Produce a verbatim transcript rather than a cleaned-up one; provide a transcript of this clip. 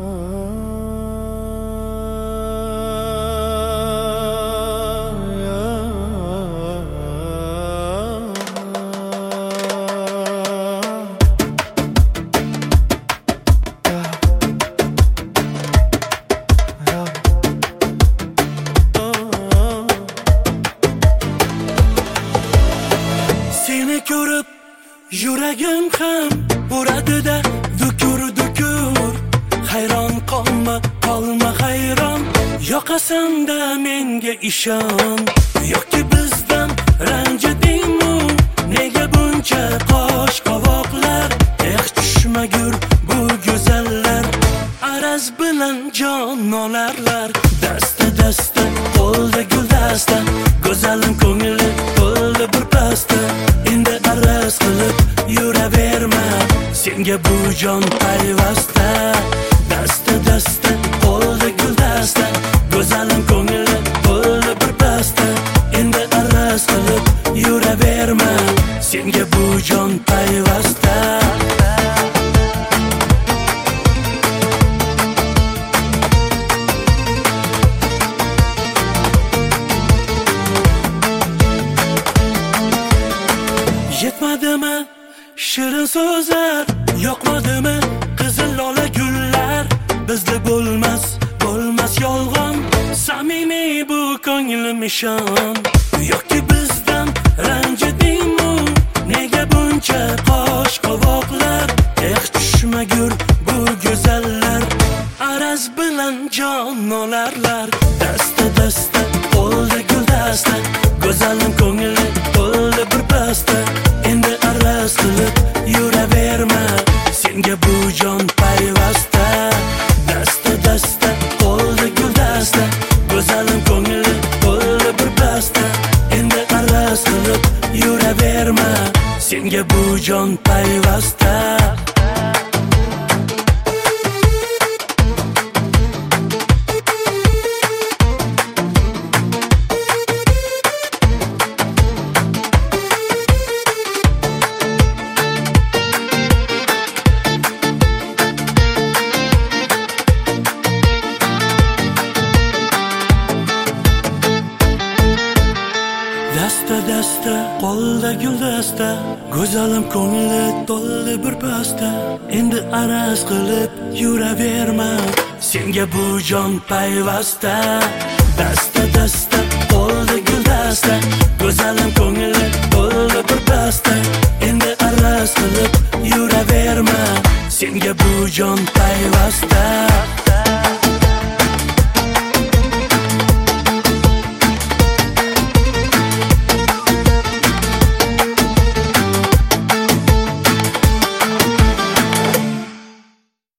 Seni ko'rib yuragim ham uradi-da dukur dukur. Hayron qolma, qolma hayron, yoqasanda menga ishon. Yoki bizdan ranjidingmi? Nega buncha qosh qovoqlar? Eh, tushmagur bu go'zallar, araz bilan jon olarlar. Dasta dasta, qo'lda guldasta, go'zalim ko'ngli qo'lda bir pasta. Endi araz qilib yuraverma, senga bu jon payvasta. Dasta dasta, qo'lda guldasta, go'zalim ko'ngli qo'lda bir pasta. Endi araz qilib yuraverma, senga bu jon payvasta. Yetmadimi shirin so'zlar, yoqmadimi qizil lola gullar? Bizda bo'lmas, bo'lmas yolg'on, samimiy bu ko'nglim ishon. Yoki bizdan ranjidingmi? Nega buncha qosh qovoqlar? Eh, tushmagur bu go'zallar, araz bilan jon olarlar. Dasta dasta, qo'lda guldasta, go'zalim ko'ngli qo'lda bir pasta. Endi araz qilib yuraverma, senga bu jon payvasta. Dasta dasta, qo'lda guldasta, go'zalim ko'ngli qo'lda bir pasta. Endi araz qilib yuraverma, senga bu jon payvasta. Dasta dasta, qo'lda guldasta, go'zalim ko'ngli to'ldi bir pasta. Endi araz qilib yuraverma, senga bu jon payvasta. Dasta dasta, qo'lda guldasta, go'zalim ko'ngli to'ldi bir pasta. Endi araz qilib yuraverma, senga bu jon payvasta.